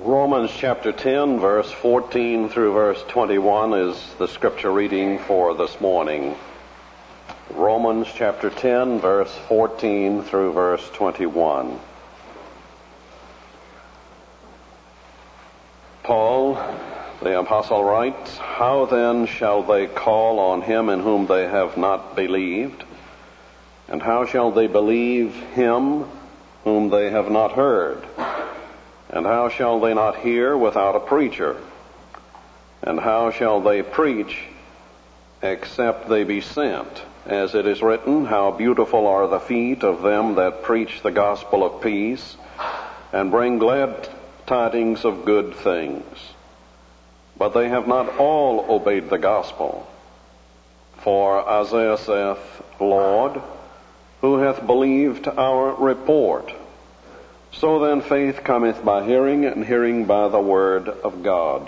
Romans chapter 10, verse 14 through verse 21 is the scripture reading for this morning. Romans chapter 10, verse 14 through verse 21. Paul, the apostle, writes, "How then shall they call on him in whom they have not believed? And how shall they believe him whom they have not heard? And how shall they not hear without a preacher? And how shall they preach except they be sent? As it is written, how beautiful are the feet of them that preach the gospel of peace, and bring glad tidings of good things. But they have not all obeyed the gospel. For Isaiah saith, Lord, who hath believed our report? So then faith cometh by hearing, and hearing by the word of God."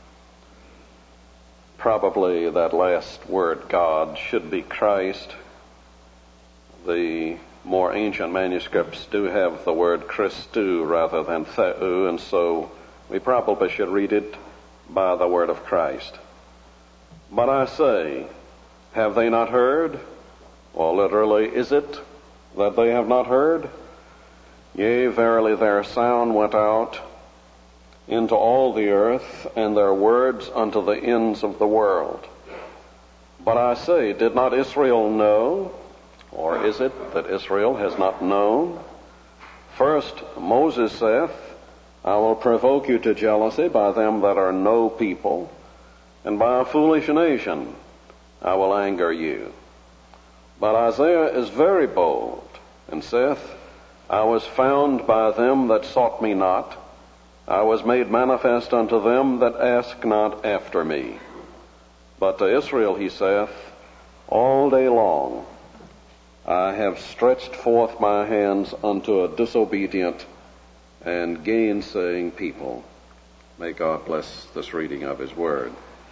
Probably that last word, God, should be Christ. The more ancient manuscripts do have the word Christou rather than Theou, and so we probably should read it by the word of Christ. But I say, have they not heard? Or literally, is it that they have not heard? Yea, verily their sound went out into all the earth, and their words unto the ends of the world. But I say, did not Israel know? Or is it that Israel has not known? First, Moses saith, I will provoke you to jealousy by them that are no people, and by a foolish nation I will anger you. But Isaiah is very bold, and saith, I was found by them that sought me not. I was made manifest unto them that ask not after me. But to Israel he saith, all day long I have stretched forth my hands unto a disobedient and gainsaying people. May God bless this reading of his word.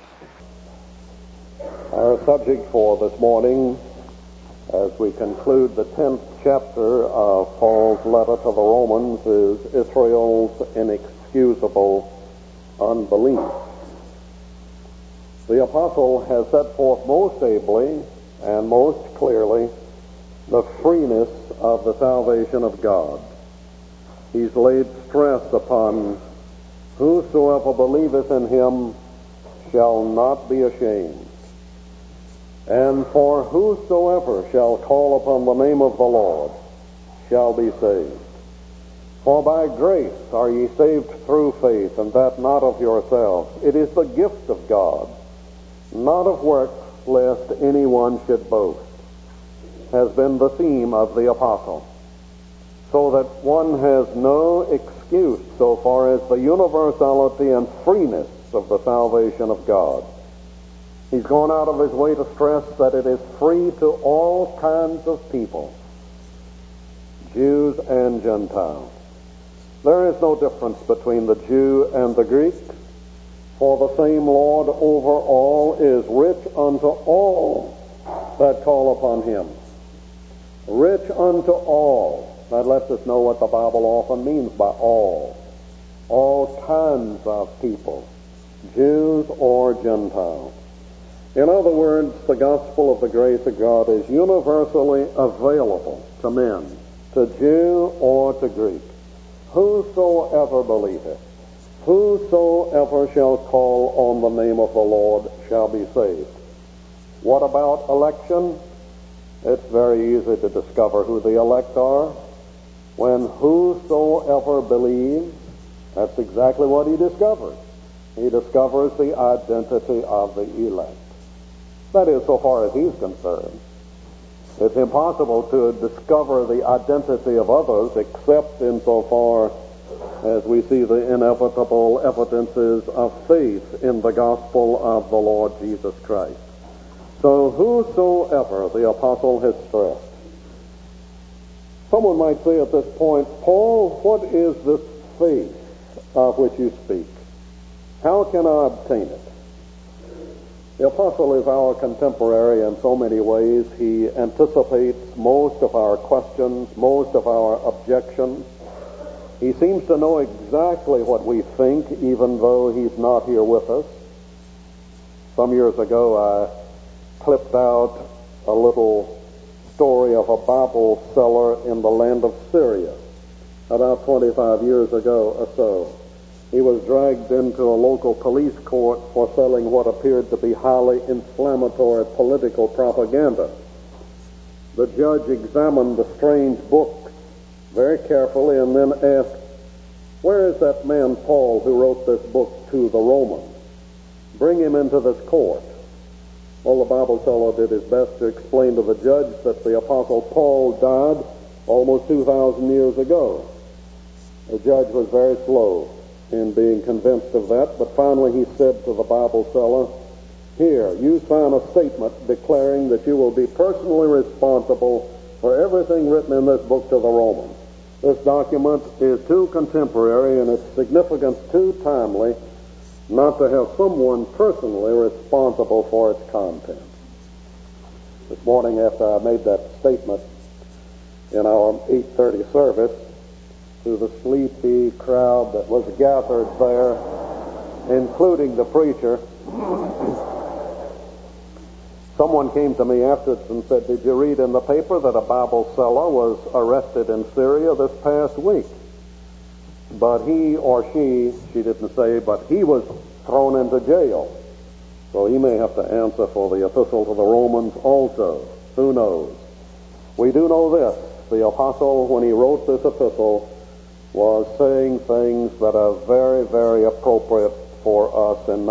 Our subject for this morning, as we conclude the 10th chapter of Paul's letter to the Romans, is Israel's inexcusable unbelief. The apostle has set forth most ably and most clearly the freeness of the salvation of God. He's laid stress upon whosoever believeth in him shall not be ashamed. And for whosoever shall call upon the name of the Lord shall be saved. For by grace are ye saved through faith, and that not of yourselves. It is the gift of God, not of works, lest anyone should boast, has been the theme of the apostle. So that one has no excuse so far as the universality and freeness of the salvation of God. He's gone out of his way to stress that it is free to all kinds of people, Jews and Gentiles. There is no difference between the Jew and the Greek, for the same Lord over all is rich unto all that call upon him. Rich unto all. That lets us know what the Bible often means by all. All kinds of people, Jews or Gentiles. In other words, the gospel of the grace of God is universally available to men, to Jew or to Greek. Whosoever believeth, whosoever shall call on the name of the Lord shall be saved. What about election? It's very easy to discover who the elect are. When whosoever believes, that's exactly what he discovers. He discovers the identity of the elect. That is, so far as he's concerned. It's impossible to discover the identity of others except insofar as we see the inevitable evidences of faith in the gospel of the Lord Jesus Christ. So whosoever, the apostle has stressed. Someone might say at this point, Paul, what is this faith of which you speak? How can I obtain it? The apostle is our contemporary in so many ways. He anticipates most of our questions, most of our objections. He seems to know exactly what we think, even though he's not here with us. Some years ago, I clipped out a little story of a Bible seller in the land of Syria. About 25 years ago or so, he was dragged into a local police court for selling what appeared to be highly inflammatory political propaganda. The judge examined the strange book very carefully and then asked, "Where is that man Paul who wrote this book to the Romans? Bring him into this court." Well, the Bible seller did his best to explain to the judge that the Apostle Paul died almost 2,000 years ago. The judge was very slow in being convinced of that, but finally he said to the Bible seller, "Here, you sign a statement declaring that you will be personally responsible for everything written in this book to the Romans. This document is too contemporary and its significance too timely not to have someone personally responsible for its contents." This morning, after I made that statement in our 8:30 service, to the sleepy crowd that was gathered there, including the preacher, someone came to me afterwards and said, "Did you read in the paper that a Bible seller was arrested in Syria this past week? But he or she didn't say, but he was thrown into jail. So he may have to answer for the epistle to the Romans also. Who knows?" We do know this. The apostle, when he wrote this epistle, was saying things that are very, very appropriate for us in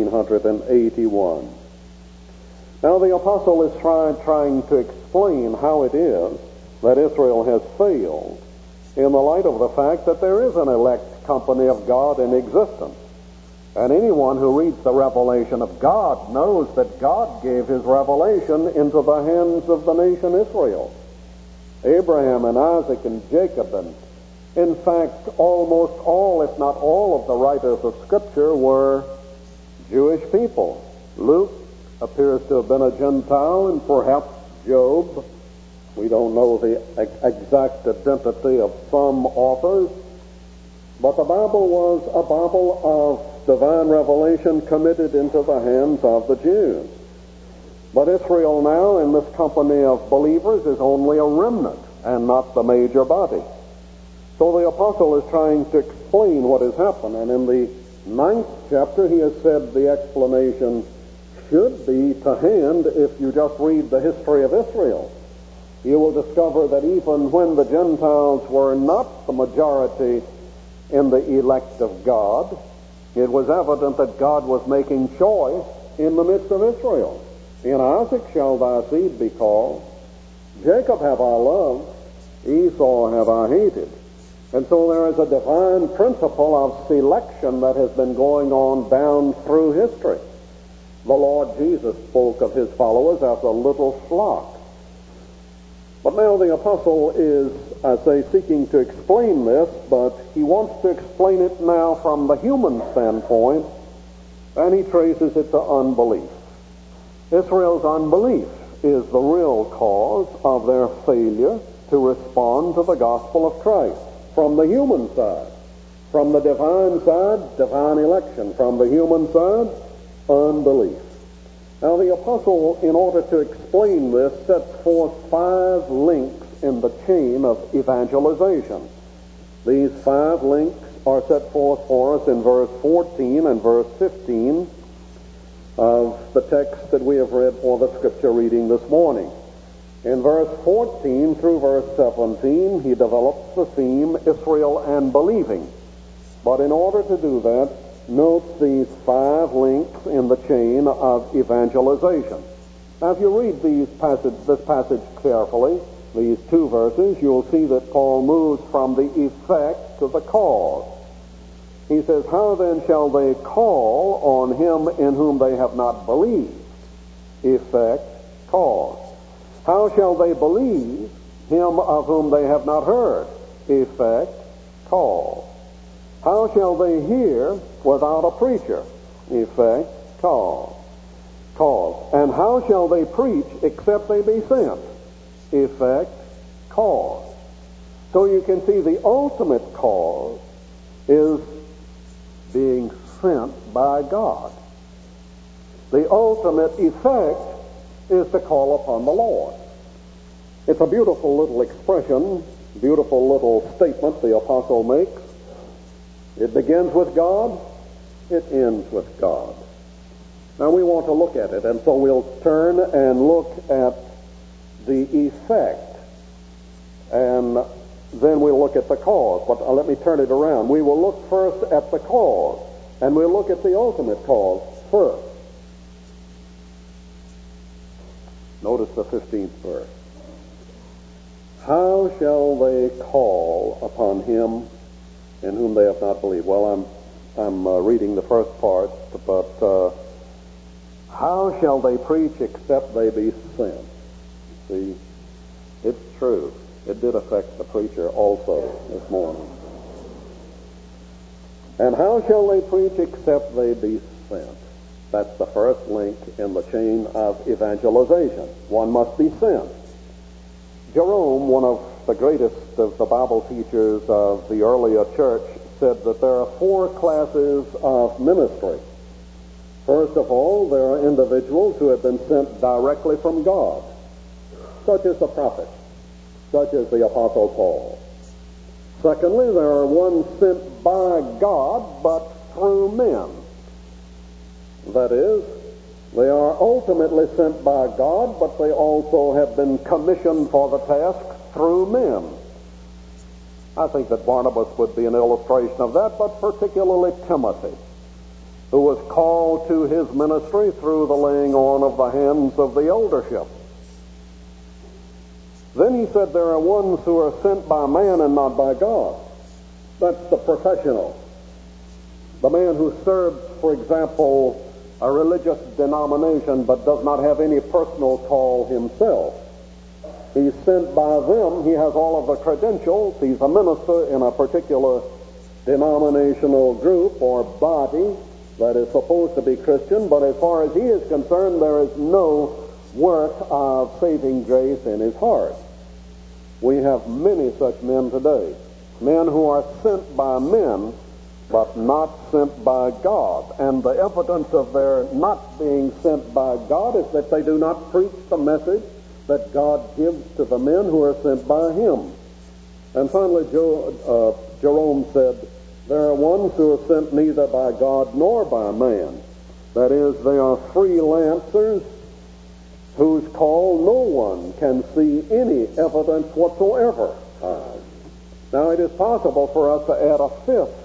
1981. Now, the apostle is trying to explain how it is that Israel has failed in the light of the fact that there is an elect company of God in existence. And anyone who reads the revelation of God knows that God gave his revelation into the hands of the nation Israel. Abraham and Isaac and Jacob, and in fact almost all, if not all, of the writers of Scripture were Jewish people. Luke appears to have been a Gentile, and perhaps Job. We don't know the exact identity of some authors, but the Bible was a Bible of divine revelation committed into the hands of the Jews. But Israel now, in this company of believers, is only a remnant and not the major body. So the apostle is trying to explain what has happened, and in the 9th chapter he has said the explanation should be to hand if you just read the history of Israel. You will discover that even when the Gentiles were not the majority in the elect of God, it was evident that God was making choice in the midst of Israel. "In Isaac shall thy seed be called. Jacob have I loved, Esau have I hated." And so there is a divine principle of selection that has been going on down through history. The Lord Jesus spoke of his followers as a little flock. But now the apostle is, I say, seeking to explain this, but he wants to explain it now from the human standpoint, and he traces it to unbelief. Israel's unbelief is the real cause of their failure to respond to the gospel of Christ. From the human side, from the divine side, divine election. From the human side, unbelief. Now the apostle, in order to explain this, sets forth 5 links in the chain of evangelization. These 5 links are set forth for us in verse 14 and verse 15 of the text that we have read for the scripture reading this morning. In verse 14 through verse 17, he develops the theme Israel and believing. But in order to do that, note these 5 links in the chain of evangelization. Now, if you read this passage carefully, these 2 verses, you'll see that Paul moves from the effect to the cause. He says, "How then shall they call on him in whom they have not believed?" Effect, cause. "How shall they believe him of whom they have not heard?" Effect, cause. "How shall they hear without a preacher?" Effect, cause. Cause. "And how shall they preach except they be sent?" Effect, cause. So you can see the ultimate cause is being sent by God. The ultimate effect is to call upon the Lord. It's a beautiful little expression, beautiful little statement the apostle makes. It begins with God, it ends with God. Now we want to look at it, and so we'll turn and look at the effect, and then we'll look at the cause. But let me turn it around. We will look first at the cause, and we'll look at the ultimate cause first. Notice the 15th verse. How shall they call upon him in whom they have not believed? Well, I'm reading the first part, but how shall they preach except they be sent? See, it's true. It did affect the preacher also this morning. And how shall they preach except they be sent? That's the first link in the chain of evangelization. One must be sent. Jerome, one of the greatest of the Bible teachers of the earlier church, said that there are 4 classes of ministry. First of all, there are individuals who have been sent directly from God, such as the prophets, such as the Apostle Paul. Secondly, there are ones sent by God, but through men. That is, they are ultimately sent by God, but they also have been commissioned for the task through men. I think that Barnabas would be an illustration of that, but particularly Timothy, who was called to his ministry through the laying on of the hands of the eldership. Then he said there are ones who are sent by man and not by God. That's the professional. The man who serves, for example, a religious denomination but does not have any personal call himself. He's sent by them. He has all of the credentials. He's a minister in a particular denominational group or body that is supposed to be Christian, but as far as he is concerned, there is no work of saving grace in his heart. We have many such men today, men who are sent by men, but not sent by God. And the evidence of their not being sent by God is that they do not preach the message that God gives to the men who are sent by him. And finally, Jerome said, there are ones who are sent neither by God nor by man. That is, they are freelancers whose call no one can see any evidence whatsoever of. Now, it is possible for us to add a 5th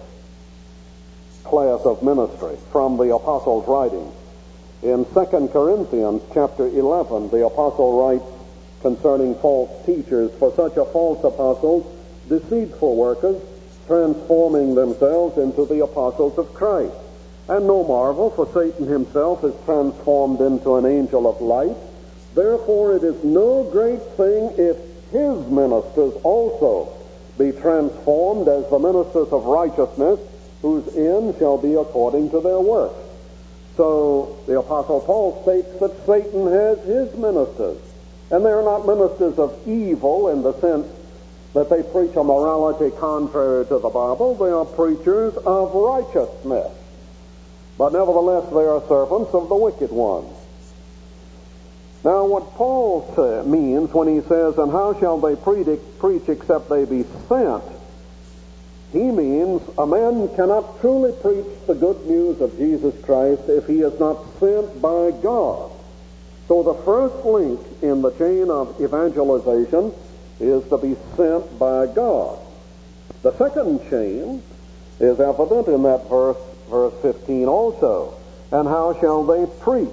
class of ministry from the apostle's writings. In 2 Corinthians chapter 11, the apostle writes concerning false teachers, for such a false apostles, deceitful workers, transforming themselves into the apostles of Christ. And no marvel, for Satan himself is transformed into an angel of light. Therefore it is no great thing if his ministers also be transformed as the ministers of righteousness, whose end shall be according to their works. So the Apostle Paul states that Satan has his ministers, and they are not ministers of evil in the sense that they preach a morality contrary to the Bible. They are preachers of righteousness. But nevertheless, they are servants of the wicked one. Now, what Paul means when he says, and how shall they preach except they be sent? He means a man cannot truly preach the good news of Jesus Christ if he is not sent by God. So the first link in the chain of evangelization is to be sent by God. The second chain is evident in that verse 15 also. And how shall they preach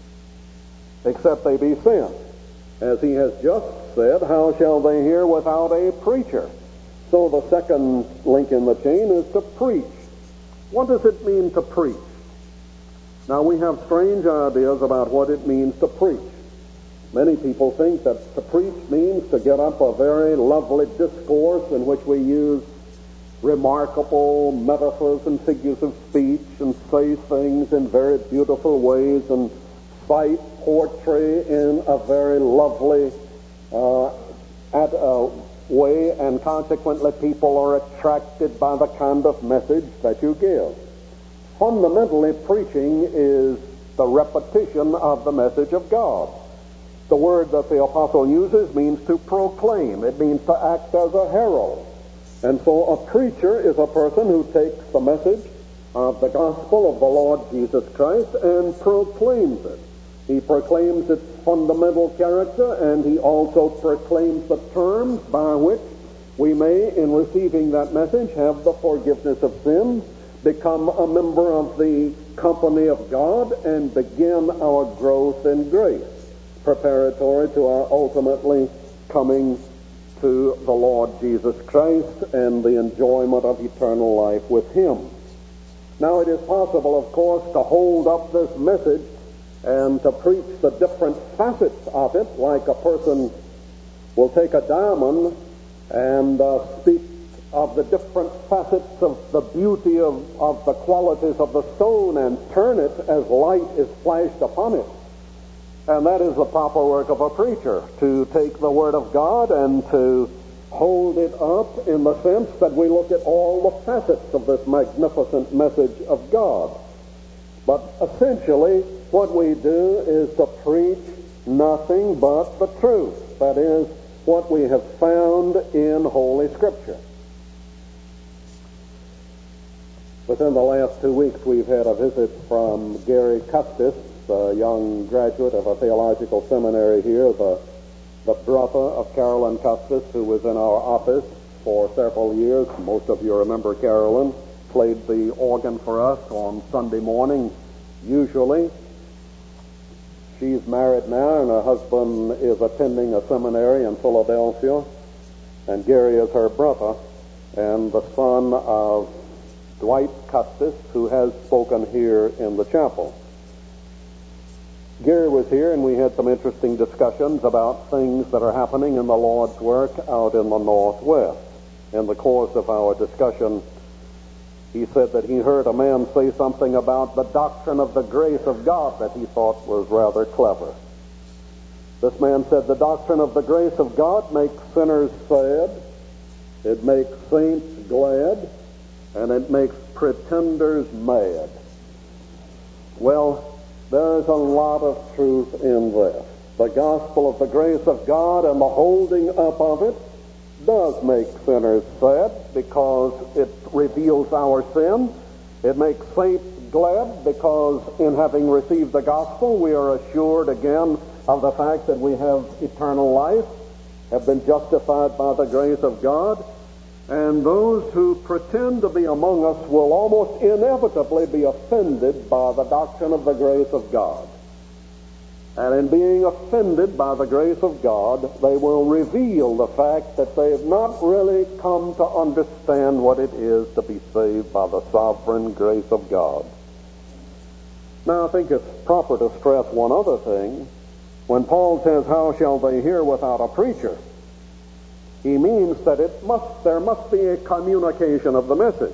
except they be sent? As he has just said, how shall they hear without a preacher? So the second link in the chain is to preach. What does it mean to preach? Now, we have strange ideas about what it means to preach. Many people think that to preach means to get up a very lovely discourse in which we use remarkable metaphors and figures of speech and say things in very beautiful ways and cite poetry in a very lovely way, and consequently people are attracted by the kind of message that you give. Fundamentally, preaching is the repetition of the message of God. The word that the apostle uses means to proclaim. It means to act as a herald. And so a preacher is a person who takes the message of the gospel of the Lord Jesus Christ and proclaims it. He proclaims its fundamental character, and he also proclaims the terms by which we may, in receiving that message, have the forgiveness of sins, become a member of the company of God, and begin our growth in grace, preparatory to our ultimately coming to the Lord Jesus Christ and the enjoyment of eternal life with Him. Now, it is possible, of course, to hold up this message and to preach the different facets of it, like a person will take a diamond and speak of the different facets of the beauty of the qualities of the stone and turn it as light is flashed upon it. And that is the proper work of a preacher, to take the Word of God and to hold it up in the sense that we look at all the facets of this magnificent message of God. But essentially, what we do is to preach nothing but the truth. That is, what we have found in Holy Scripture. Within the last 2 weeks, we've had a visit from Gary Custis, a young graduate of a theological seminary here, the brother of Carolyn Custis, who was in our office for several years. Most of you remember Carolyn, played the organ for us on Sunday morning, usually. She's married now, and her husband is attending a seminary in Philadelphia, and Gary is her brother, and the son of Dwight Custis, who has spoken here in the chapel. Gary was here, and we had some interesting discussions about things that are happening in the Lord's work out in the Northwest. In the course of our discussion, he said that he heard a man say something about the doctrine of the grace of God that he thought was rather clever. This man said the doctrine of the grace of God makes sinners sad, it makes saints glad, and it makes pretenders mad. Well, there's a lot of truth in this. The gospel of the grace of God and the holding up of it does make sinners sad because it reveals our sin. It makes saints glad because in having received the gospel, we are assured again of the fact that we have eternal life, have been justified by the grace of God. And those who pretend to be among us will almost inevitably be offended by the doctrine of the grace of God. And in being offended by the grace of God, they will reveal the fact that they have not really come to understand what it is to be saved by the sovereign grace of God. Now, I think it's proper to stress one other thing. When Paul says, "How shall they hear without a preacher?" he means that there must be a communication of the message.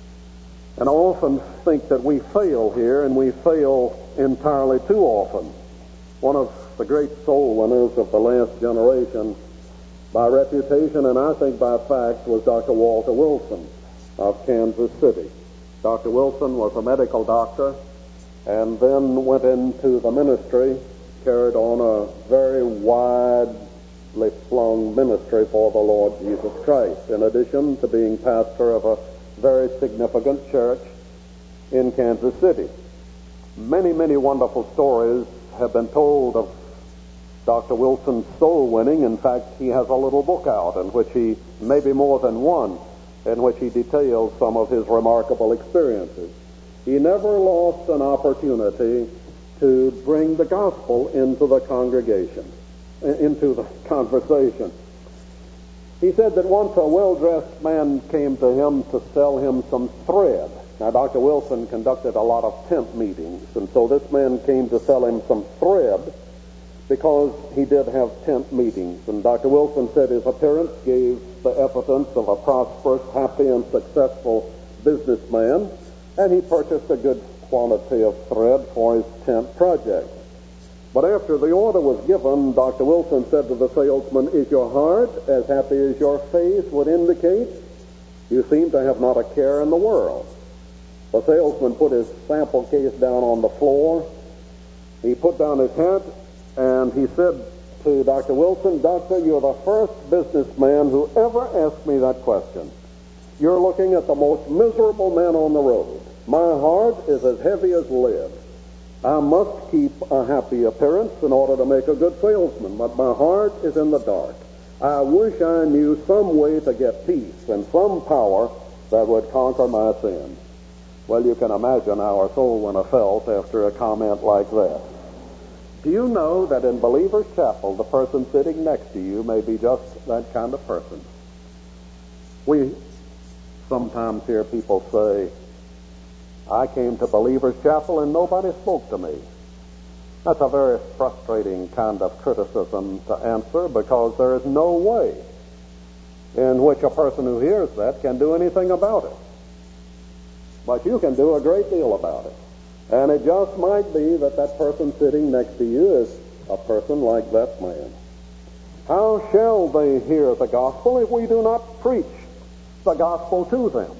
And I often think that we fail here, and we fail entirely too often. One of the great soul winners of the last generation, by reputation and I think by fact, was Dr. Walter Wilson of Kansas City. Dr. Wilson was a medical doctor and then went into the ministry, carried on a very widely flung ministry for the Lord Jesus Christ, in addition to being pastor of a very significant church in Kansas City. Many, many wonderful stories have been told of Dr. Wilson's soul winning. In fact, he has a little book out in which he, maybe more than one, in which he details some of his remarkable experiences. He never lost an opportunity to bring the gospel into the congregation, into the conversation. He said that once a well-dressed man came to him to sell him some thread. Now, Dr. Wilson conducted a lot of tent meetings, and so this man came to sell him some thread because he did have tent meetings. And Dr. Wilson said his appearance gave the evidence of a prosperous, happy, and successful businessman, and he purchased a good quantity of thread for his tent project. But after the order was given, Dr. Wilson said to the salesman, "Is your heart as happy as your face would indicate? You seem to have not a care in the world." The salesman put his sample case down on the floor. He put down his hat, and he said to Dr. Wilson, "Doctor, you're the first businessman who ever asked me that question. You're looking at the most miserable man on the road. My heart is as heavy as lead. I must keep a happy appearance in order to make a good salesman, but my heart is in the dark. I wish I knew some way to get peace and some power that would conquer my sin." Well, you can imagine how our soul would have felt after a comment like that. Do you know that in Believer's Chapel, the person sitting next to you may be just that kind of person? We sometimes hear people say, "I came to Believer's Chapel and nobody spoke to me." That's a very frustrating kind of criticism to answer, because there is no way in which a person who hears that can do anything about it. But you can do a great deal about it. And it just might be that that person sitting next to you is a person like that man. How shall they hear the gospel if we do not preach the gospel to them?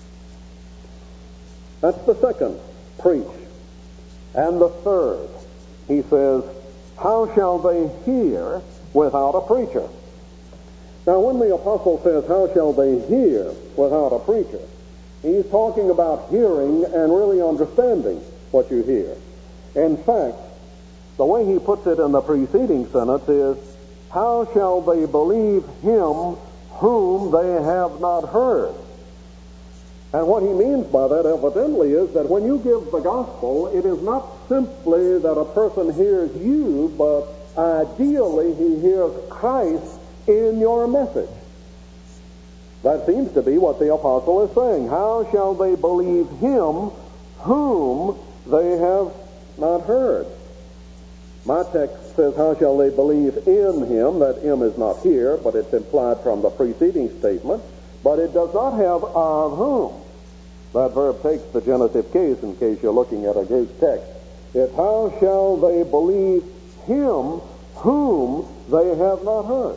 That's the second, preach. And the third, he says, how shall they hear without a preacher? Now, when the apostle says, how shall they hear without a preacher, he's talking about hearing and really understanding what you hear. In fact, the way he puts it in the preceding sentence is, how shall they believe him whom they have not heard? And what he means by that evidently is that when you give the gospel, it is not simply that a person hears you, but ideally he hears Christ in your message. That seems to be what the apostle is saying. How shall they believe him whom they have not heard? My text says, how shall they believe in him? That him is not here, but it's implied from the preceding statement. But it does not have of whom. That verb takes the genitive case in case you're looking at a Greek text. It's how shall they believe him whom they have not heard.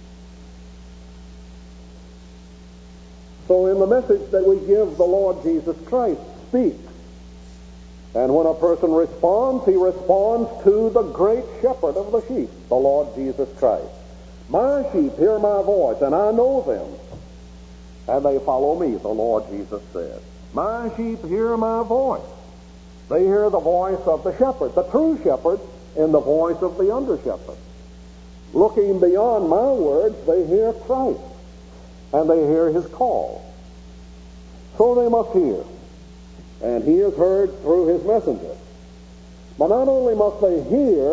So in the message that we give, the Lord Jesus Christ speaks. And when a person responds, he responds to the great shepherd of the sheep, the Lord Jesus Christ. My sheep hear my voice, and I know them, and they follow me, the Lord Jesus said. My sheep hear my voice. They hear the voice of the shepherd, the true shepherd, in the voice of the under-shepherd. Looking beyond my words, they hear Christ, and they hear his call. So they must hear. And he is heard through his messenger. But not only must they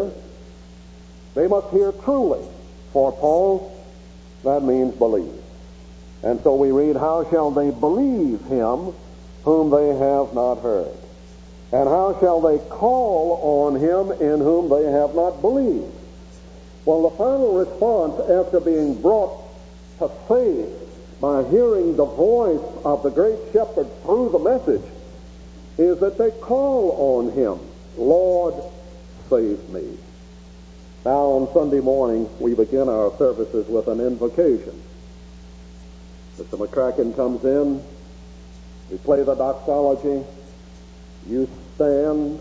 must hear truly. For Paul, that means believe. And so we read, how shall they believe him whom they have not heard? And how shall they call on him in whom they have not believed? Well, the final response after being brought to faith by hearing the voice of the great shepherd through the message is that they call on him, Lord, save me. Now, on Sunday morning, we begin our services with an invocation. Mr. McCracken comes in, we play the doxology, you stand,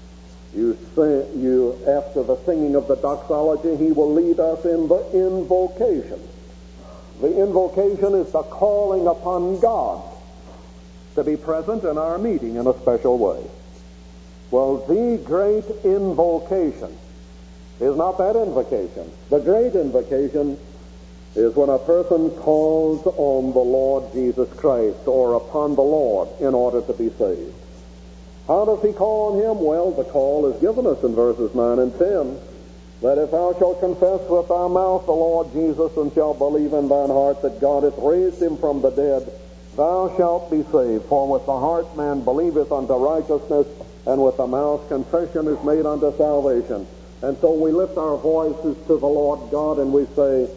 after the singing of the doxology, he will lead us in the invocation. The invocation is the calling upon God to be present in our meeting in a special way. Well, the great invocation is not that invocation. The great invocation is when a person calls on the Lord Jesus Christ or upon the Lord in order to be saved. How does he call on him? Well, the call is given us in verses 9 and 10, that if thou shalt confess with thy mouth the Lord Jesus and shalt believe in thine heart that God hath raised him from the dead, thou shalt be saved. For with the heart man believeth unto righteousness, and with the mouth confession is made unto salvation. And so we lift our voices to the Lord God and we say,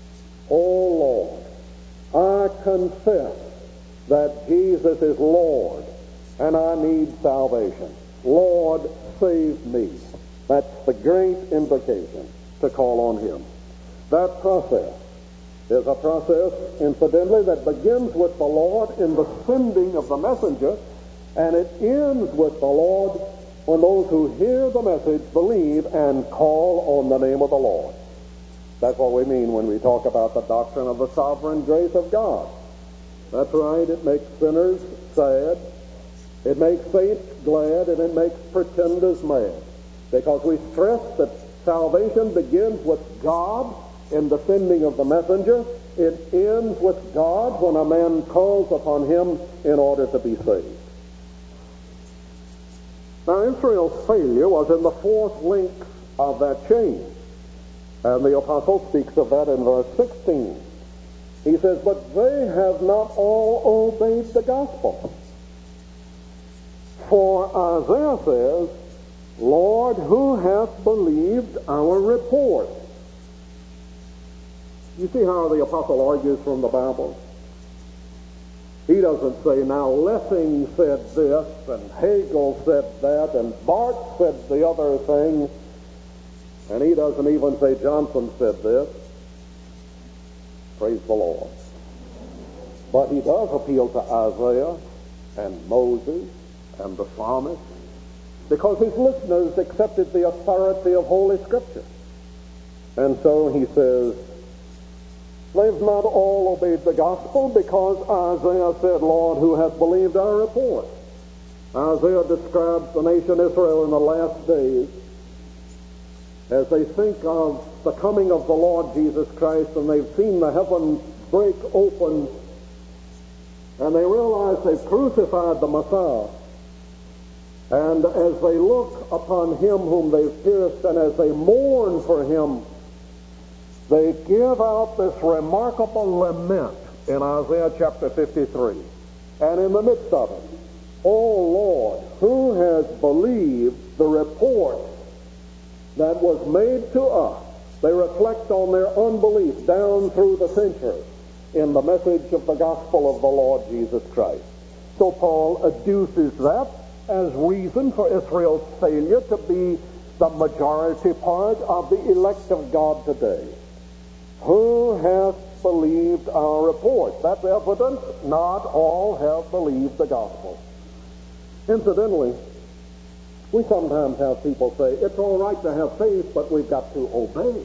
O Lord, I confess that Jesus is Lord, and I need salvation. Lord, save me. That's the great invocation, to call on him. That process is a process, incidentally, that begins with the Lord in the sending of the messenger, and it ends with the Lord when those who hear the message believe and call on the name of the Lord. That's what we mean when we talk about the doctrine of the sovereign grace of God. That's right, it makes sinners sad, it makes saints glad, and it makes pretenders mad. Because we stress that salvation begins with God in the sending of the messenger. It ends with God when a man calls upon him in order to be saved. Now, Israel's failure was in the fourth link of that chain. And the apostle speaks of that in verse 16. He says, but they have not all obeyed the gospel. For Isaiah says, Lord, who hath believed our report? You see how the apostle argues from the Bible? He doesn't say, now Lessing said this, and Hegel said that, and Barth said the other thing, and he doesn't even say Johnson said this. Praise the Lord. But he does appeal to Isaiah and Moses and the psalmist, because his listeners accepted the authority of Holy Scripture. And so he says, they've not all obeyed the gospel, because Isaiah said, Lord, who hath believed our report? Isaiah describes the nation Israel in the last days as they think of the coming of the Lord Jesus Christ, and they've seen the heavens break open, and they realize they've crucified the Messiah. And as they look upon him whom they've pierced, and as they mourn for him, they give out this remarkable lament in Isaiah chapter 53. And in the midst of it, O Lord, who has believed the report that was made to us? They reflect on their unbelief down through the centuries in the message of the gospel of the Lord Jesus Christ. So Paul adduces that as reason for Israel's failure to be the majority part of the elect of God today. Who hath believed our report? That's evidence not all have believed the gospel. Incidentally, we sometimes have people say, it's all right to have faith, but we've got to obey.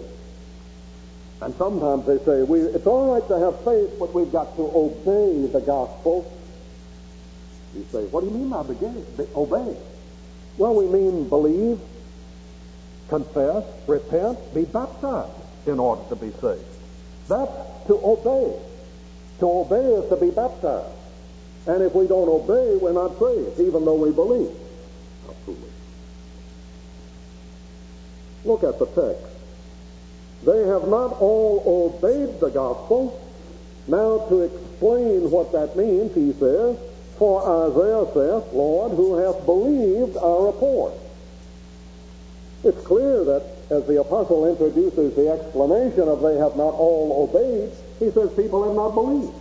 And sometimes they say, it's all right to have faith, but we've got to obey the gospel. You say, what do you mean by obey? Well, we mean believe, confess, repent, be baptized in order to be saved. That's to obey. To obey is to be baptized. And if we don't obey, we're not saved, even though we believe. How foolish. Look at the text. They have not all obeyed the gospel. Now, to explain what that means, he says, for Isaiah saith, Lord, who hath believed our report? It's clear that as the apostle introduces the explanation of they have not all obeyed, he says people have not believed.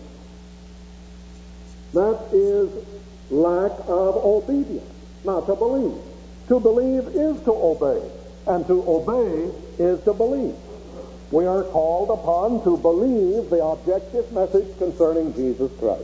That is lack of obedience, not to believe. To believe is to obey, and to obey is to believe. We are called upon to believe the objective message concerning Jesus Christ.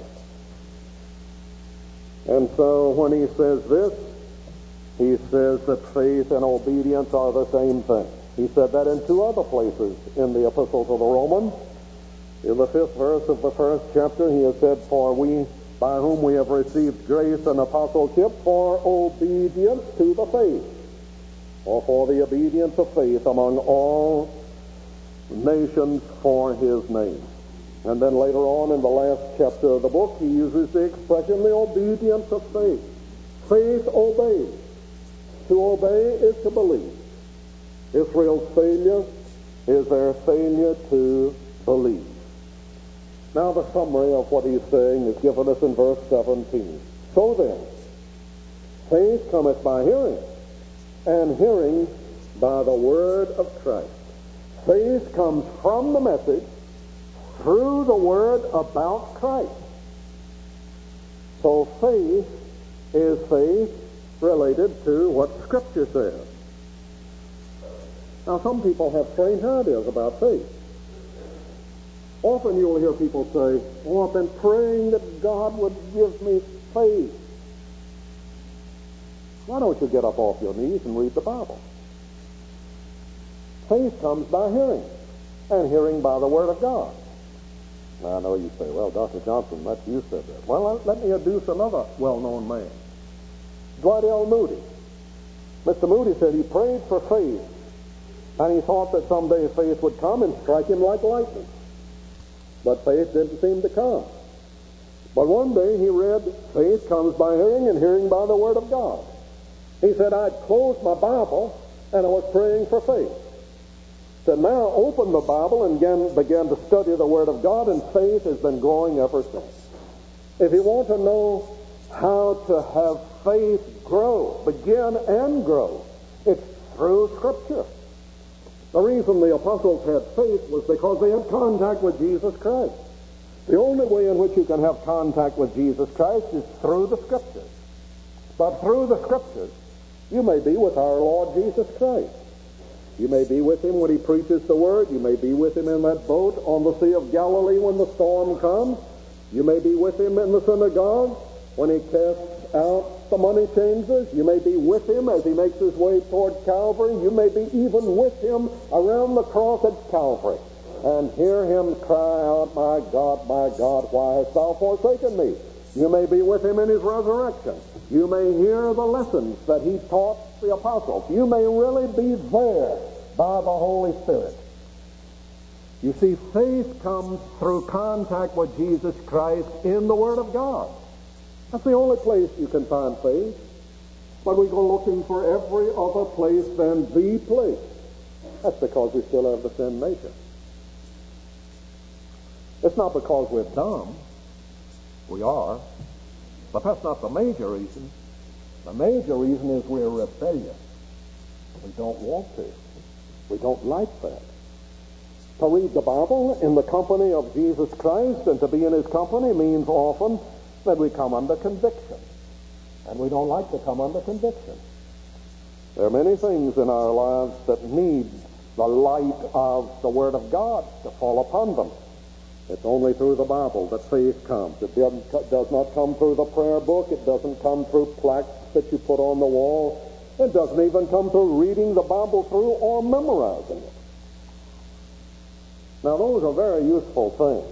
And so when he says this, he says that faith and obedience are the same thing. He said that in two other places in the Epistle to the Romans. In the 5th verse of the 1st chapter, he has said, for we, by whom we have received grace and apostleship for obedience to the faith, or for the obedience of faith among all nations for his name. And then later on in the last chapter of the book, he uses the expression, the obedience of faith. Faith obeys. To obey is to believe. Israel's failure is their failure to believe. Now the summary of what he's saying is given us in verse 17. So then, faith cometh by hearing, and hearing by the word of Christ. Faith comes from the message through the word about Christ. So faith is faith related to what Scripture says. Now, some people have strange ideas about faith. Often you'll hear people say, "Oh, I've been praying that God would give me faith." Why don't you get up off your knees and read the Bible? Faith comes by hearing, and hearing by the Word of God. Now, I know you say, "Well, Dr. Johnson, that's you said that." Well, let me introduce another well-known man, Dwight L. Moody. Mr. Moody said he prayed for faith, and he thought that someday faith would come and strike him like lightning. But faith didn't seem to come. But one day he read, "Faith comes by hearing, and hearing by the Word of God." He said, "I'd closed my Bible, and I was praying for faith." So now open the Bible and began to study the Word of God, and faith has been growing ever since. If you want to know how to have faith grow, begin and grow, it's through Scripture. The reason the apostles had faith was because they had contact with Jesus Christ. The only way in which you can have contact with Jesus Christ is through the Scriptures. But through the Scriptures, you may be with our Lord Jesus Christ. You may be with him when he preaches the Word. You may be with him in that boat on the Sea of Galilee when the storm comes. You may be with him in the synagogue when he casts out the money changers. You may be with him as he makes his way toward Calvary. You may be even with him around the cross at Calvary and hear him cry out, my God, why hast thou forsaken me?" You may be with him in his resurrection. You may hear the lessons that he taught the apostles. You may really be there by the Holy Spirit. You see, faith comes through contact with Jesus Christ in the Word of God. That's the only place you can find faith. But we go looking for every other place than the place. That's because we still have the sin nature. It's not because we're dumb. We are. But that's not the major reason. The major reason is we're rebellious. We don't want to. We don't like that. To read the Bible in the company of Jesus Christ and to be in his company means often that we come under conviction. And we don't like to come under conviction. There are many things in our lives that need the light of the Word of God to fall upon them. It's only through the Bible that faith comes. It does not come through the prayer book. It doesn't come through plaques that you put on the wall. It doesn't even come through reading the Bible through or memorizing it. Now, those are very useful things.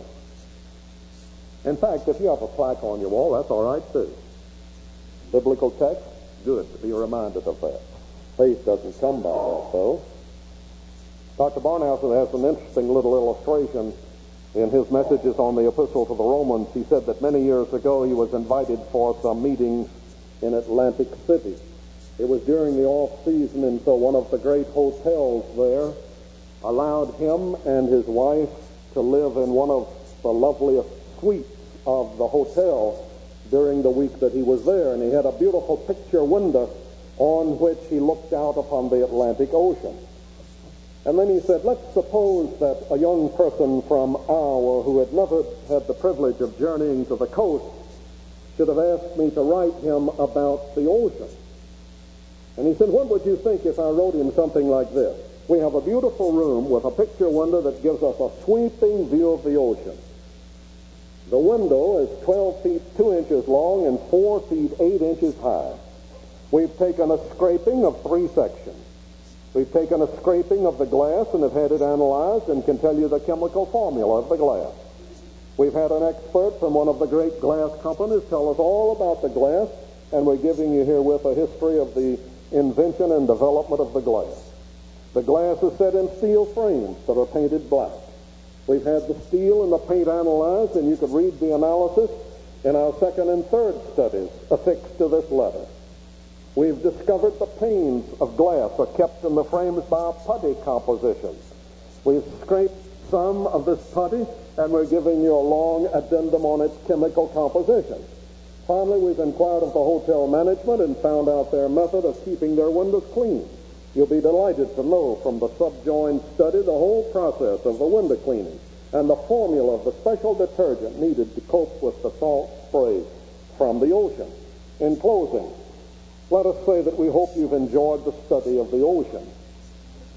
In fact, if you have a plaque on your wall, that's all right, too. Biblical text, good to be reminded of that. Faith doesn't come by that, though. Dr. Barnhausen has an interesting little illustration in his messages on the Epistle to the Romans. He said that many years ago he was invited for some meetings in Atlantic City. It was during the off-season, and so one of the great hotels there allowed him and his wife to live in one of the loveliest suites of the hotel during the week that he was there. And he had a beautiful picture window on which he looked out upon the Atlantic Ocean. And then he said, let's suppose that a young person from Iowa who had never had the privilege of journeying to the coast should have asked me to write him about the ocean. And he said, what would you think if I wrote him something like this? We have a beautiful room with a picture window that gives us a sweeping view of the ocean. The window is 12 feet 2 inches long and 4 feet 8 inches high. We've taken a scraping of 3 sections. We've taken a scraping of the glass and have had it analyzed and can tell you the chemical formula of the glass. We've had an expert from one of the great glass companies tell us all about the glass, and we're giving you herewith a history of the invention and development of the glass. The glass is set in steel frames that are painted black. We've had the steel and the paint analyzed, and you could read the analysis in our second and third studies affixed to this letter. We've discovered the panes of glass are kept in the frames by putty compositions. We've scraped some of this putty, and we're giving you a long addendum on its chemical composition. Finally, we've inquired of the hotel management and found out their method of keeping their windows clean. You'll be delighted to know from the subjoined study the whole process of the window cleaning and the formula of the special detergent needed to cope with the salt spray from the ocean. In closing, let us say that we hope you've enjoyed the study of the ocean.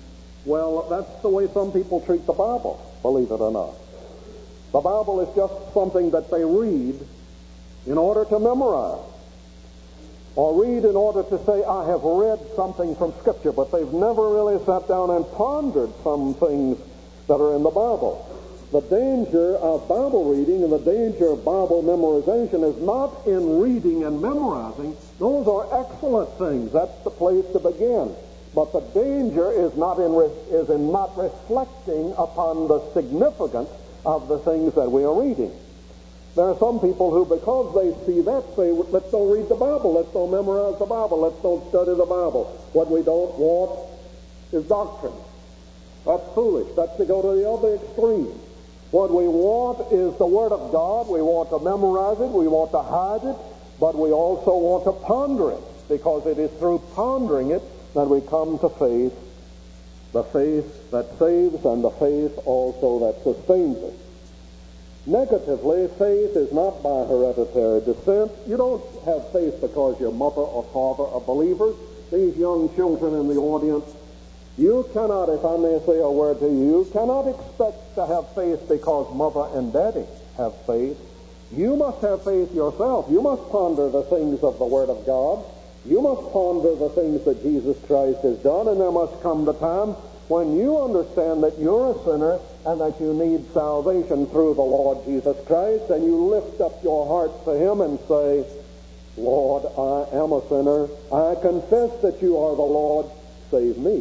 Well, that's the way some people treat the Bible, believe it or not. The Bible is just something that they read in order to memorize, or read in order to say, I have read something from Scripture, but they've never really sat down and pondered some things that are in the Bible. The danger of Bible reading and the danger of Bible memorization is not in reading and memorizing. Those are excellent things. That's the place to begin. But the danger is in not reflecting upon the significance of the things that we are reading. There are some people who, because they see that, say, let's don't read the Bible, let's don't memorize the Bible, let's don't study the Bible. What we don't want is doctrine. That's foolish. That's to go to the other extreme. What we want is the Word of God. We want to memorize it, we want to hide it, but we also want to ponder it, because it is through pondering it that we come to faith, the faith that saves and the faith also that sustains us. Negatively, faith is not by hereditary descent. You don't have faith because your mother or father are believers. These young children in the audience, you cannot, if I may say a word to you, cannot expect to have faith because mother and daddy have faith. You must have faith yourself. You must ponder the things of the Word of God. You must ponder the things that Jesus Christ has done, and there must come the time when you understand that you're a sinner and that you need salvation through the Lord Jesus Christ, and you lift up your heart to Him and say, Lord, I am a sinner. I confess that you are the Lord. Save me.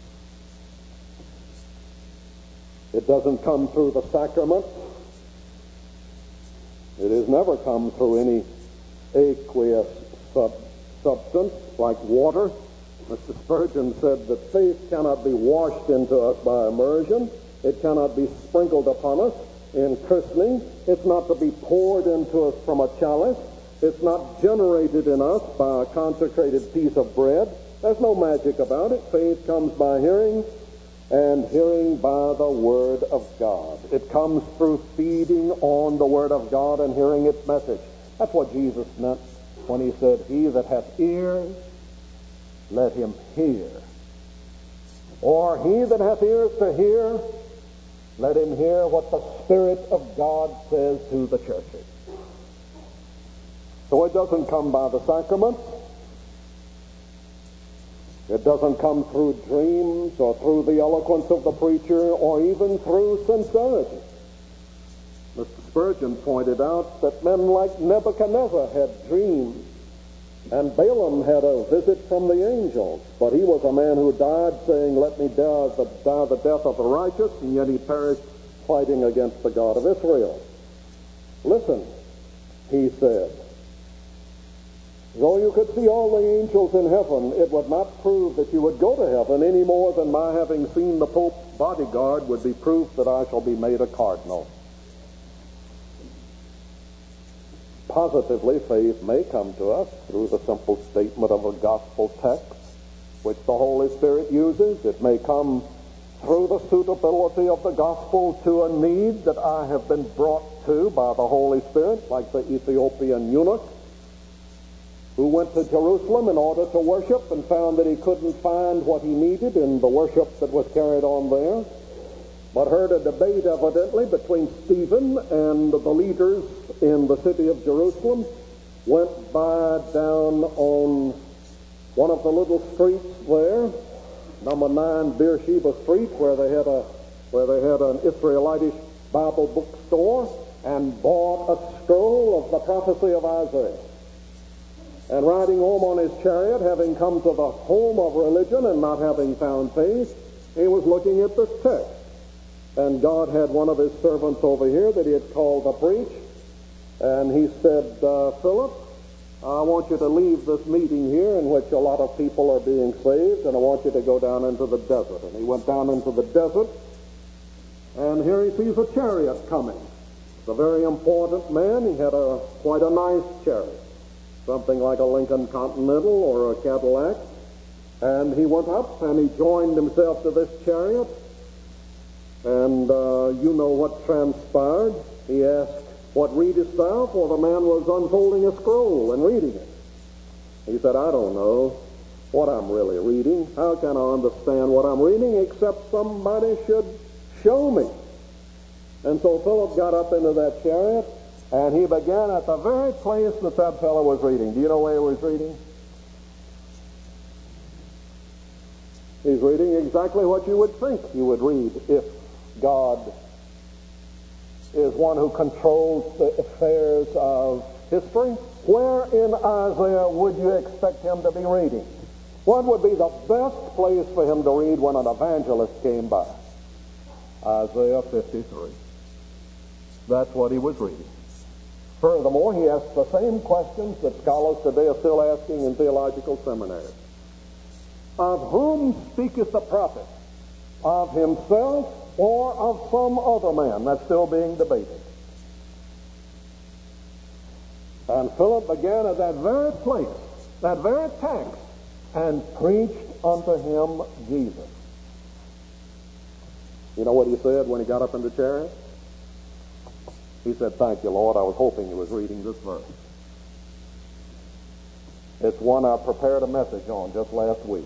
It doesn't come through the sacrament. It has never come through any aqueous substance like water. Mr. Spurgeon said that faith cannot be washed into us by immersion. It cannot be sprinkled upon us in christening. It's not to be poured into us from a chalice. It's not generated in us by a consecrated piece of bread. There's no magic about it. Faith comes by hearing, and hearing by the Word of God. It comes through feeding on the Word of God and hearing its message. That's what Jesus meant when He said, He that hath ears, let him hear. Or he that hath ears to hear, let him hear what the Spirit of God says to the churches. So it doesn't come by the sacrament. It doesn't come through dreams or through the eloquence of the preacher or even through sincerity. Mr. Spurgeon pointed out that men like Nebuchadnezzar had dreams, and Balaam had a visit from the angels, but he was a man who died saying, let me die the death of the righteous, and yet he perished fighting against the God of Israel. Listen, he said, though you could see all the angels in heaven, it would not prove that you would go to heaven any more than my having seen the Pope's bodyguard would be proof that I shall be made a cardinal. Positively, faith may come to us through the simple statement of a gospel text, which the Holy Spirit uses. It may come through the suitability of the gospel to a need that I have been brought to by the Holy Spirit, like the Ethiopian eunuch, who went to Jerusalem in order to worship and found that he couldn't find what he needed in the worship that was carried on there, but heard a debate evidently between Stephen and the leaders in the city of Jerusalem, went by down on one of the little streets there, number 9 Beersheba Street, where they had an Israelitish Bible bookstore, and bought a scroll of the prophecy of Isaiah. And riding home on his chariot, having come to the home of religion and not having found faith, he was looking at this text. And God had one of his servants over here that he had called to preach. And he said, Philip, I want you to leave this meeting here in which a lot of people are being saved, and I want you to go down into the desert. And he went down into the desert, and here he sees a chariot coming. It's a very important man. He had quite a nice chariot, something like a Lincoln Continental or a Cadillac. And he went up and he joined himself to this chariot. And you know what transpired. He asked, what readest thou? For the man was unfolding a scroll and reading it. He said, I don't know. what I'm really reading. How can I understand what I'm reading except somebody should show me? And so Philip got up into that chariot, and he began at the very place that fellow was reading. Do you know where he was reading? He's reading exactly what you would think you would read if God is one who controls the affairs of history. Where in Isaiah would you expect him to be reading? What would be the best place for him to read when an evangelist came by? Isaiah 53. That's what he was reading. Furthermore, he asked the same questions that scholars today are still asking in theological seminaries. Of whom speaketh the prophet? Of himself or of some other man? That's still being debated. And Philip began at that very place, that very text, and preached unto him Jesus. You know what he said when he got up in the chariot? He said, "Thank you, Lord. I was hoping he was reading this verse. It's one I prepared a message on just last week."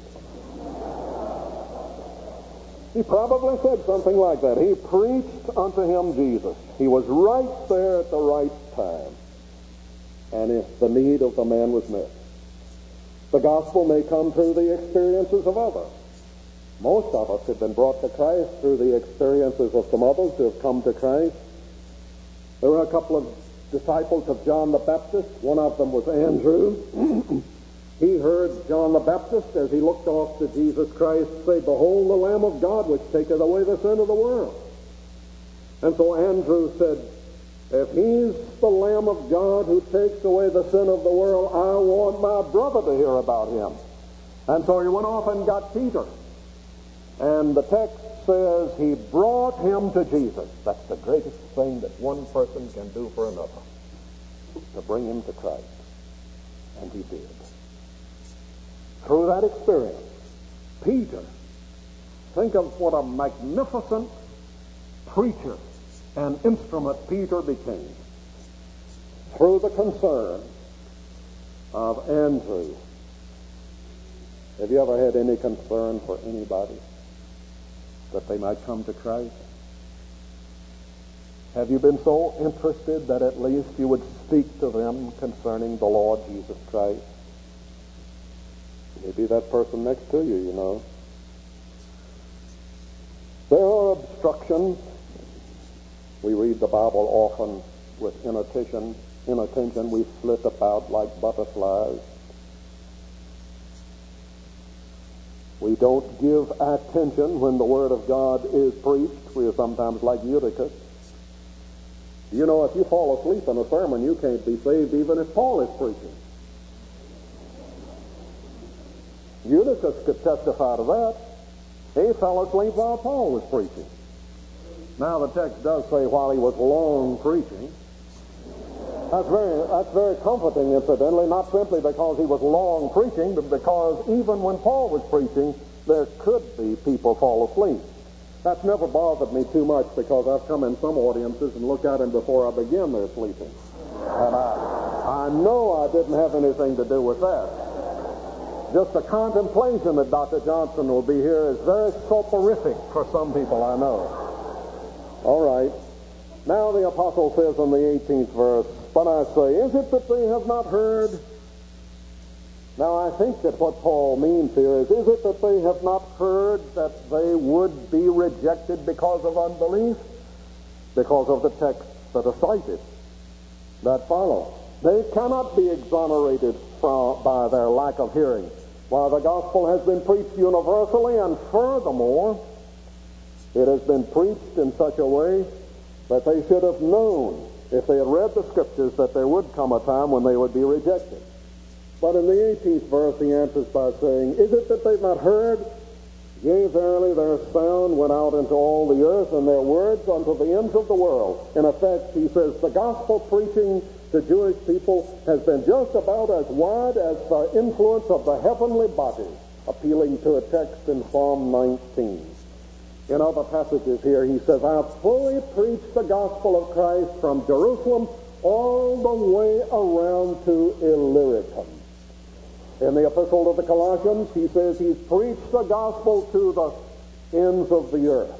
He probably said something like that. He preached unto him Jesus. He was right there at the right time. And if the need of the man was met. The gospel may come through the experiences of others. Most of us have been brought to Christ through the experiences of some others who have come to Christ. There were a couple of disciples of John the Baptist. One of them was Andrew. He heard John the Baptist, as he looked off to Jesus Christ, say, "Behold the Lamb of God, which taketh away the sin of the world." And so Andrew said, "If he's the Lamb of God who takes away the sin of the world, I want my brother to hear about him." And so he went off and got Peter. And the text says he brought him to Jesus. That's the greatest thing that one person can do for another, to bring him to Christ. And he did. Through that experience, Peter, think of what a magnificent preacher and instrument Peter became. Through the concern of Andrew. Have you ever had any concern for anybody that they might come to Christ? Have you been so interested that at least you would speak to them concerning the Lord Jesus Christ? Maybe that person next to you, you know. There are obstructions. We read the Bible often with inattention. We flit about like butterflies. We don't give attention when the Word of God is preached. We are sometimes like Eutychus. You know, if you fall asleep in a sermon, you can't be saved even if Paul is preaching. Eutychus could testify to that. He fell asleep while Paul was preaching. Now the text does say while he was long preaching. That's very comforting, incidentally, not simply because he was long preaching, but because even when Paul was preaching, there could be people fall asleep. That's never bothered me too much because I've come in some audiences and look at them before I begin their sleeping. And I know I didn't have anything to do with that. Just the contemplation that Dr. Johnson will be here is very soporific for some people, I know. All right. Now the apostle says in the 18th verse, "But I say, is it that they have not heard?" Now I think that what Paul means here is it that they have not heard that they would be rejected because of unbelief? Because of the texts that are cited that follow. They cannot be exonerated by their lack of hearing, while the gospel has been preached universally, and furthermore, it has been preached in such a way that they should have known, if they had read the Scriptures, that there would come a time when they would be rejected. But in the 18th verse, he answers by saying, "Is it that they've not heard? Yea, verily, their sound went out into all the earth, and their words unto the ends of the world." In effect, he says, the gospel preaching to Jewish people has been just about as wide as the influence of the heavenly bodies, appealing to a text in Psalm 19. In other passages here, he says, "I have fully preached the gospel of Christ from Jerusalem all the way around to Illyricum." In the epistle to the Colossians, he says he's preached the gospel to the ends of the earth.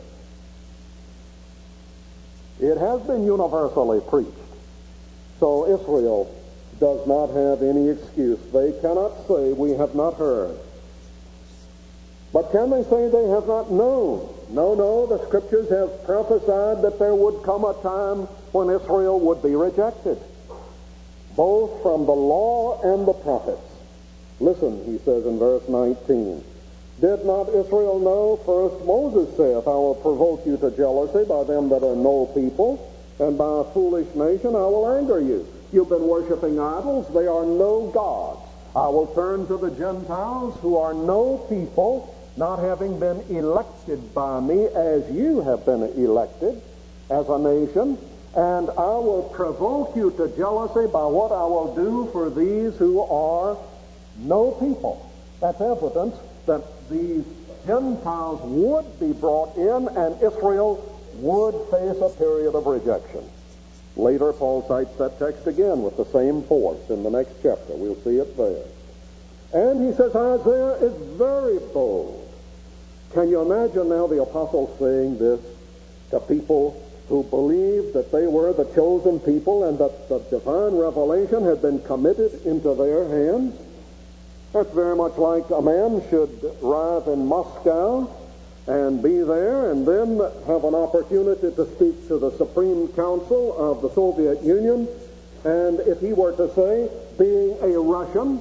It has been universally preached. So Israel does not have any excuse. They cannot say, we have not heard. But can they say they have not known? No, the Scriptures have prophesied that there would come a time when Israel would be rejected, both from the law and the prophets. Listen, he says in verse 19, did not Israel know? First Moses saith, I will provoke you to jealousy by them that are no people, and by a foolish nation I will anger you. You've been worshiping idols. They are no gods. I will turn to the Gentiles who are no people, not having been elected by me as you have been elected as a nation, and I will provoke you to jealousy by what I will do for these who are no people. That's evidence that these Gentiles would be brought in and Israel would face a period of rejection. Later, Paul cites that text again with the same force in the next chapter. We'll see it there. And he says Isaiah is very bold. Can you imagine now the apostle saying this to people who believed that they were the chosen people and that the divine revelation had been committed into their hands? That's very much like a man should arrive in Moscow and be there and then have an opportunity to speak to the Supreme Council of the Soviet Union. And if he were to say, being a Russian,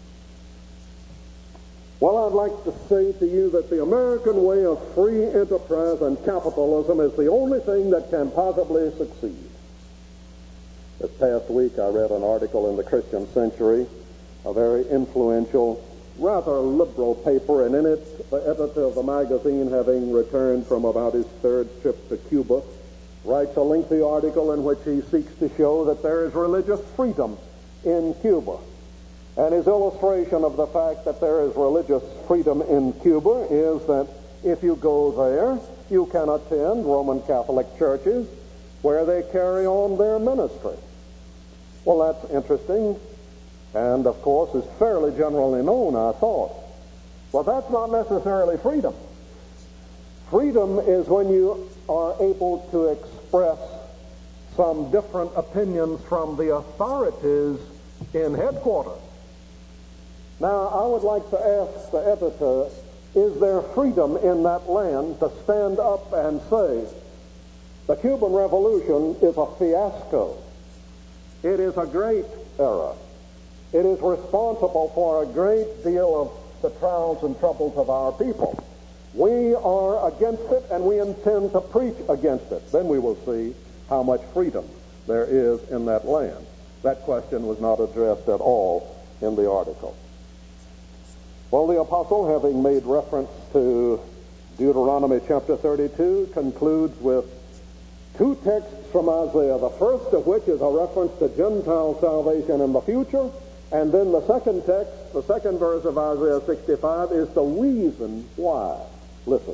well, I'd like to say to you that the American way of free enterprise and capitalism is the only thing that can possibly succeed. This past week I read an article in the Christian Century, a very influential, rather liberal paper, and in it the editor of the magazine, having returned from about his third trip to Cuba, writes a lengthy article in which he seeks to show that there is religious freedom in Cuba. And his illustration of the fact that there is religious freedom in Cuba is that if you go there, you can attend Roman Catholic churches where they carry on their ministry. Well, that's interesting, and of course is fairly generally known, I thought. Well, that's not necessarily freedom. Freedom is when you are able to express some different opinions from the authorities in headquarters. Now, I would like to ask the editor, is there freedom in that land to stand up and say, the Cuban Revolution is a fiasco. It is a great error. It is responsible for a great deal of the trials and troubles of our people. We are against it, and we intend to preach against it. Then we will see how much freedom there is in that land. That question was not addressed at all in the article. Well, the apostle, having made reference to Deuteronomy chapter 32, concludes with two texts from Isaiah, the first of which is a reference to Gentile salvation in the future, and then the second text, the second verse of Isaiah 65, is the reason why. Listen.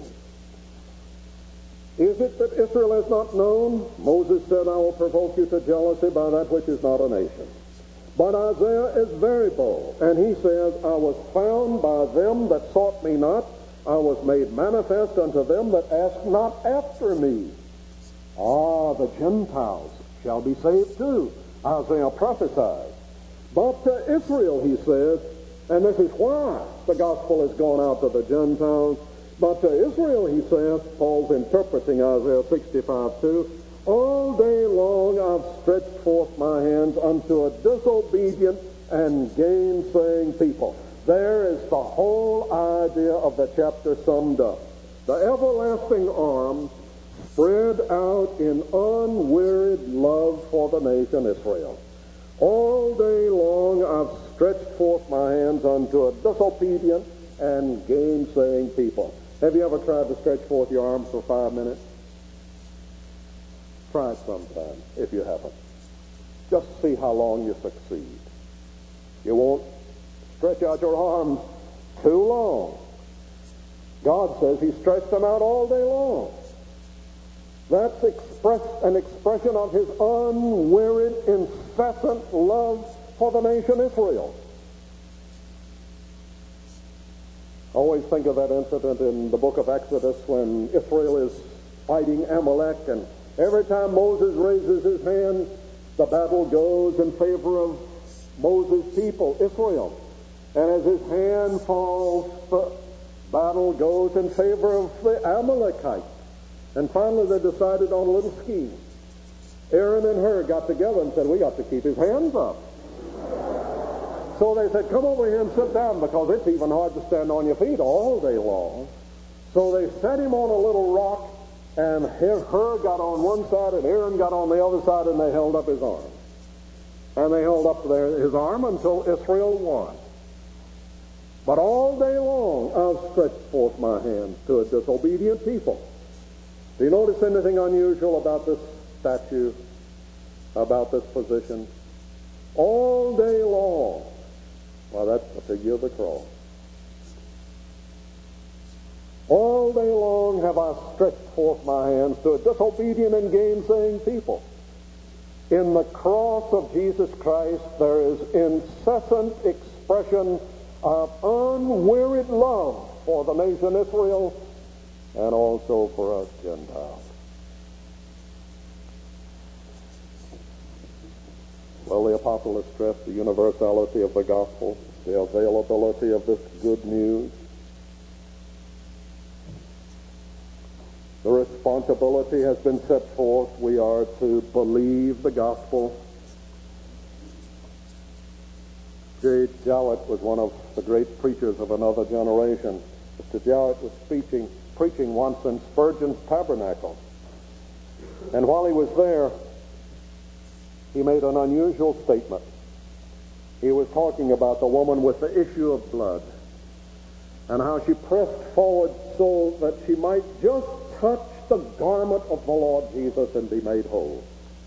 Is it that Israel is not known? Moses said, I will provoke you to jealousy by that which is not a nation. But Isaiah is very bold, and he says, I was found by them that sought me not. I was made manifest unto them that asked not after me. The Gentiles shall be saved too, Isaiah prophesied. But to Israel, he says, and this is why the gospel has gone out to the Gentiles, but to Israel, he says, Paul's interpreting Isaiah 65:2, all day long I've stretched forth my hands unto a disobedient and gainsaying people. There is the whole idea of the chapter summed up. The everlasting arm spread out in unwearied love for the nation Israel. All day long I've stretched forth my hands unto a disobedient and gainsaying people. Have you ever tried to stretch forth your arms for 5 minutes? Try it sometime, if you haven't. Just see how long you succeed. You won't stretch out your arms too long. God says he stretched them out all day long. That's an expression of his unwearied, incessant love for the nation Israel. I always think of that incident in the book of Exodus when Israel is fighting Amalek, and every time Moses raises his hand, the battle goes in favor of Moses' people, Israel. And as his hand falls, the battle goes in favor of the Amalekites. And finally they decided on a little scheme. Aaron and Hur got together and said, we got to keep his hands up. So they said, come over here and sit down, because it's even hard to stand on your feet all day long. So they set him on a little rock, and Hur got on one side and Aaron got on the other side, and they held up his arm. And they held up his arm until Israel won. But all day long I'll stretch forth my hand to a disobedient people. Do you notice anything unusual about this statue, about this position? All day long. Well, that's the figure of the cross. All day long have I stretched forth my hands to a disobedient and gainsaying people. In the cross of Jesus Christ, there is incessant expression of unwearied love for the nation Israel and also for us Gentiles. Well, the apostle has stressed the universality of the gospel, the availability of this good news, the responsibility has been set forth. We are to believe the gospel. J. Jowett was one of the great preachers of another generation. Mr. Jowett was preaching once in Spurgeon's Tabernacle. And while he was there, he made an unusual statement. He was talking about the woman with the issue of blood and how she pressed forward so that she might just touch the garment of the Lord Jesus and be made whole.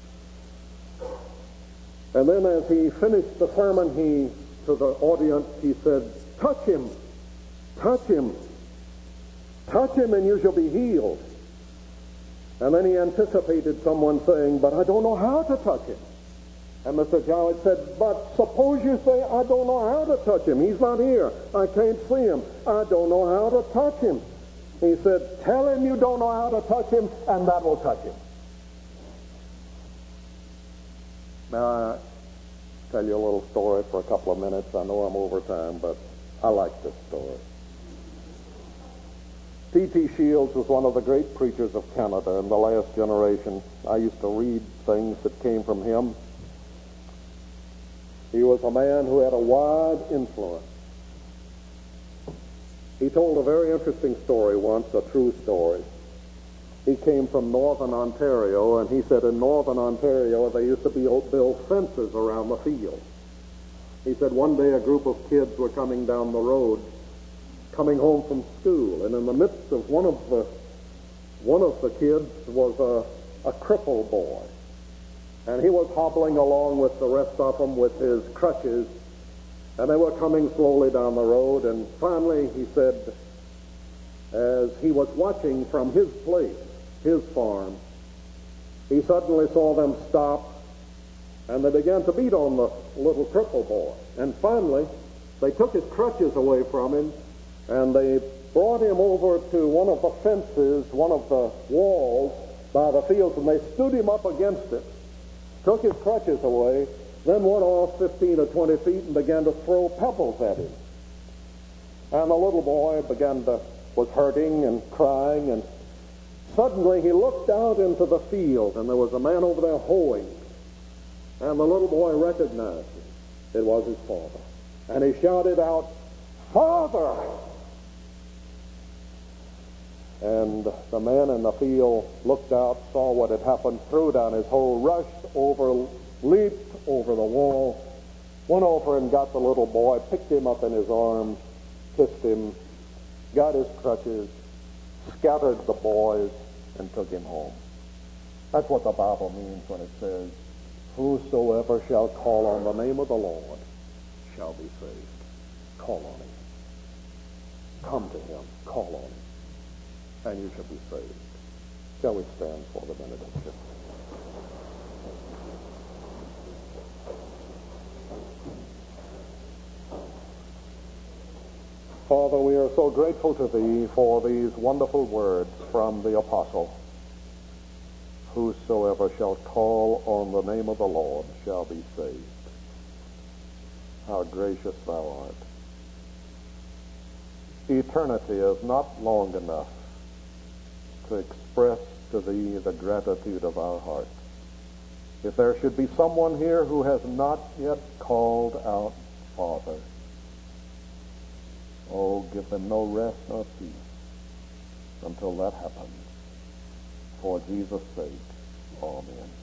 And then as he finished the sermon, to the audience, he said, touch him, touch him, touch him and you shall be healed. And then he anticipated someone saying, but I don't know how to touch him. And Mr. Jowett said, but suppose you say, I don't know how to touch him. He's not here. I can't see him. I don't know how to touch him. He said, tell him you don't know how to touch him, and that will touch him. Now, I'll tell you a little story for a couple of minutes. I know I'm over time, but I like this story. T.T. Shields was one of the great preachers of Canada in the last generation. I used to read things that came from him. He was a man who had a wide influence. He told a very interesting story once, a true story. He came from northern Ontario, and he said in northern Ontario they used to build fences around the field. He said one day a group of kids were coming down the road, coming home from school, and in the midst of one of the kids was a crippled boy. And he was hobbling along with the rest of them with his crutches, and they were coming slowly down the road. And finally, he said, as he was watching from his place, his farm, he suddenly saw them stop, and they began to beat on the little crippled boy. And finally, they took his crutches away from him, and they brought him over to one of the fences, one of the walls by the fields, and they stood him up against it, took his crutches away, then went off 15 or 20 feet and began to throw pebbles at him. And the little boy was hurting and crying, and suddenly he looked out into the field, and there was a man over there hoeing. And the little boy recognized him. It was his father. And he shouted out, "Father!" And the man in the field looked out, saw what had happened, threw down his hoe, rushed over, leaped over the wall, went over and got the little boy, picked him up in his arms, kissed him, got his crutches, scattered the boys, and took him home. That's what the Bible means when it says, "Whosoever shall call on the name of the Lord shall be saved." Call on him. Come to him. Call on him. And you shall be saved. Shall we stand for the benediction? Father, we are so grateful to Thee for these wonderful words from the Apostle. Whosoever shall call on the name of the Lord shall be saved. How gracious Thou art. Eternity is not long enough to express to Thee the gratitude of our hearts. If there should be someone here who has not yet called out, Father, oh, give them no rest nor peace until that happens. For Jesus' sake, amen.